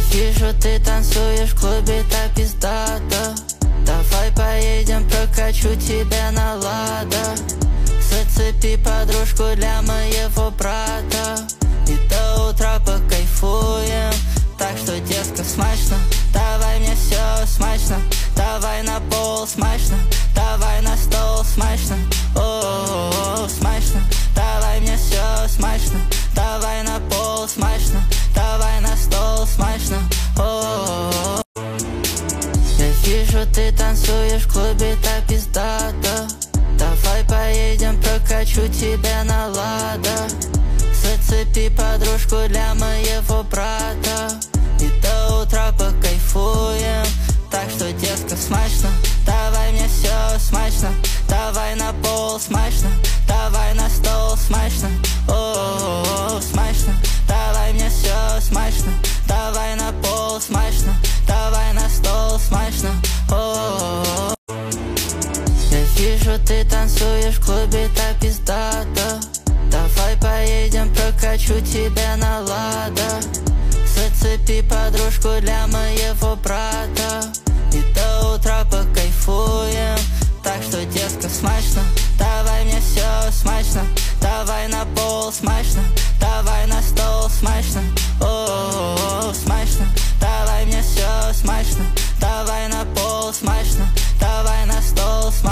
вижу, ты танцуешь в клубе так пиздато. Давай поедем, прокачу тебя на лада. Зацепи подружку для моего брата, и до утра покайфуем. Так что, детка, смачно, давай мне все смачно. Давай на пол смачно, давай на стол смачно. О-о-о, смачно, давай мне все смачно. Давай на пол смачно, давай на стол смачно. О-о-о. Я вижу, ты танцуешь в клубе так пиздато. Давай поедем, прокачу тебя на лада. Зацепи подружку для моего брата, и до утра покайфуем. Так что, детка, смачно, давай мне все смачно. Давай на пол смачно, давай на стол смачно. О-о-о, смачно, давай мне все смачно. Давай на пол смачно, давай на стол смачно. О-о-о. Я вижу, ты танцуешь в клубе так пиздато. Давай поедем, прокачу тебя на лада. Зацепи подружку для моего брата.